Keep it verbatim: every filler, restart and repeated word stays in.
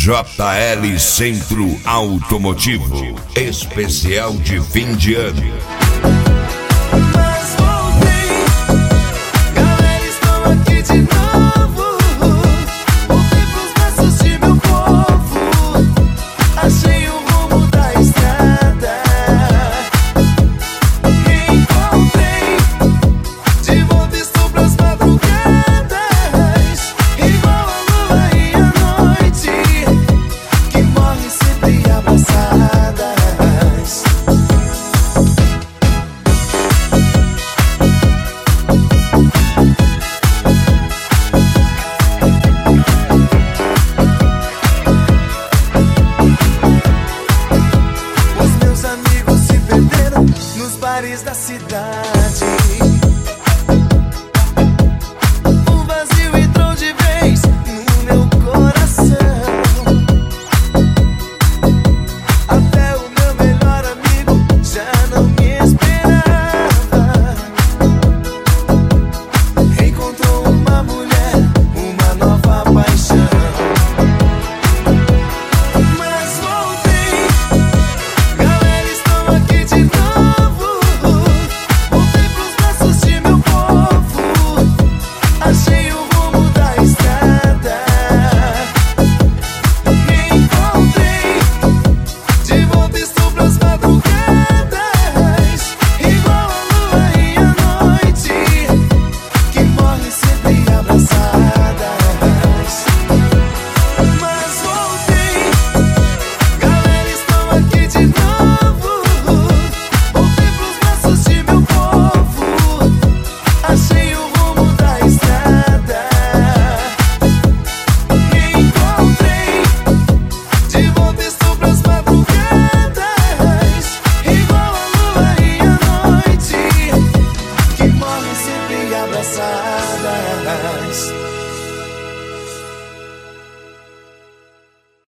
J L Centro Automotivo, especial de fim de ano. Nos bares da cidade, o vazio entrou de vez no meu coração. Até o meu melhor amigo já não me esperava. Encontrou uma mulher, uma nova paixão. Mas voltei, galera, estou aqui de novo. Achei o rumo da estrada. Me encontrei, de volta estou pras madrugadas, igual a lua e a noite, que morre sempre abraçadas. Mas voltei, galera, estou aqui de novo. Voltei pros braços de meu povo. Achei o rumo da estrada. Me encontrei, de volta estou pras madrugadas, igual a lua e a noite, que morre sempre abraçadas.